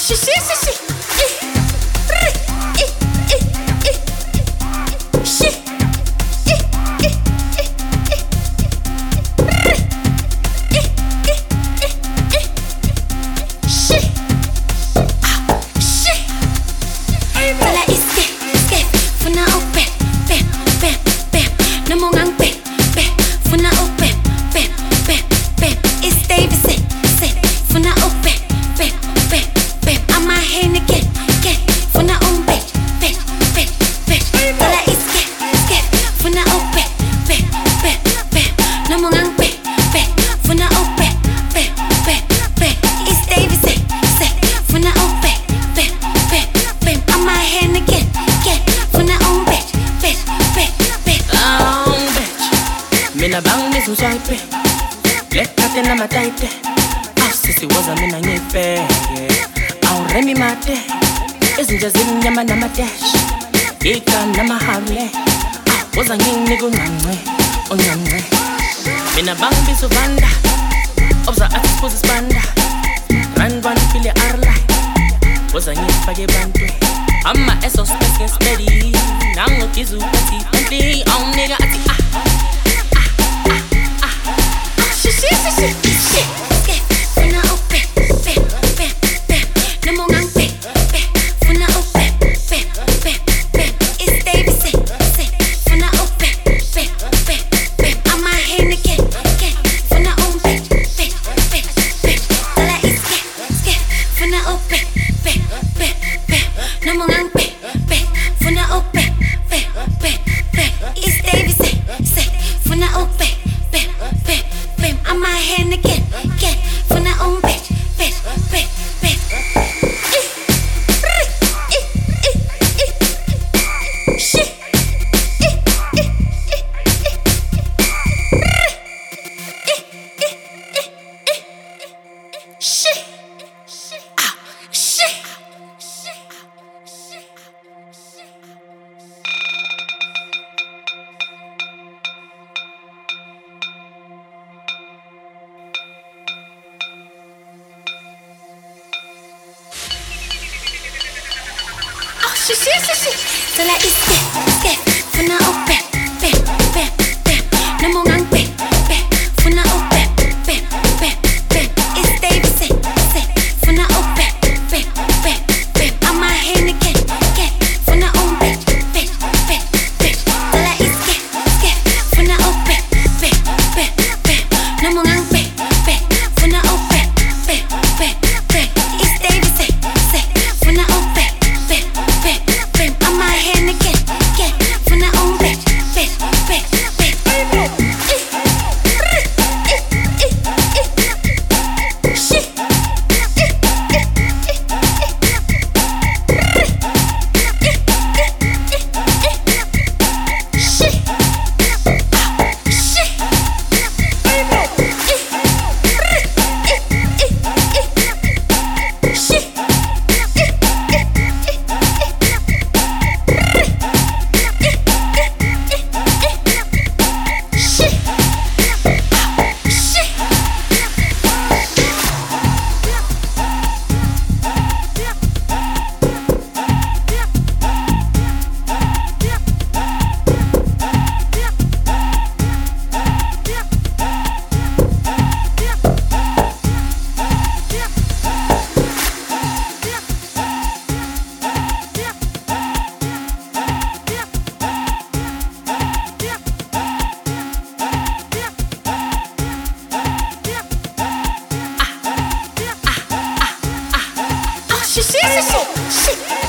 Mina bang mizuzwaipe Lekate na mataite Sisi waza mina ngife Auremi mate Ezinja zinyama na matesh Ika na mahale Waza ngini kunganwe Onyanwe Mina bang bizubanda Obza atispuzi spanda Randwan pili arla Waza ngifake bantwe Ama eso space steady Nango kizu pati Penti Aum nigga ati Tala iske, funa ope, namo ngang funa ope, it's David funa ope, ama Henneken, funa ope, tala iske, funa ope, namo ngang funa ope, it's David funa ope. Shit.